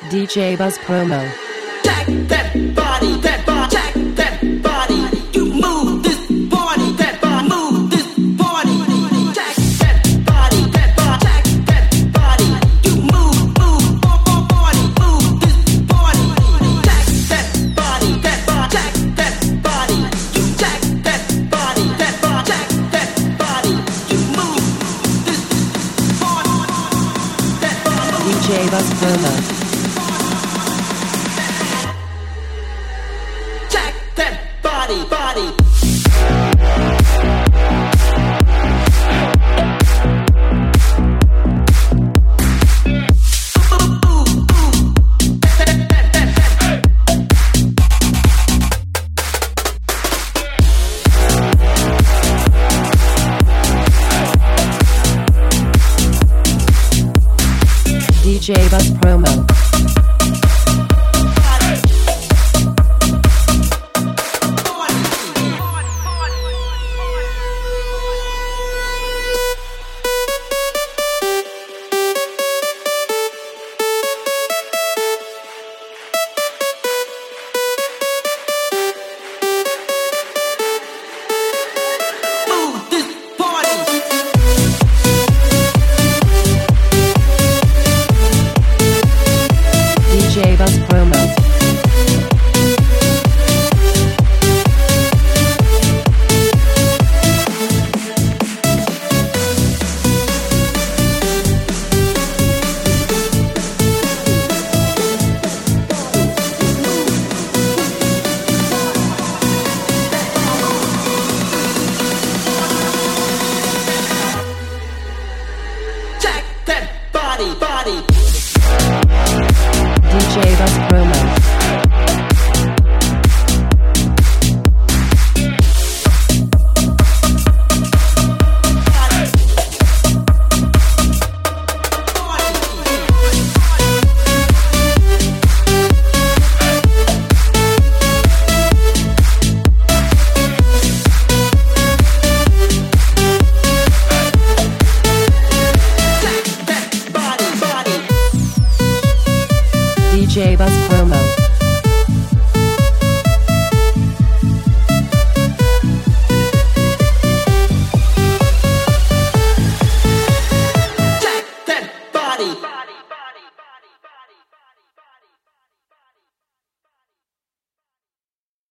DJ Buzz Promo. Jack that body, jack that body. You move this body, that body, move this body. Jack that body, jack that body. You move body, move this body. Jack that body, jack that body. You jack that body, jack that body. You move this body, that body. DJ Buzz Promo. Body. DJ Buzz Promo. DJ Buzz Promo. Jack that body. DJ Buzz Promo. DJ Buzz Promo.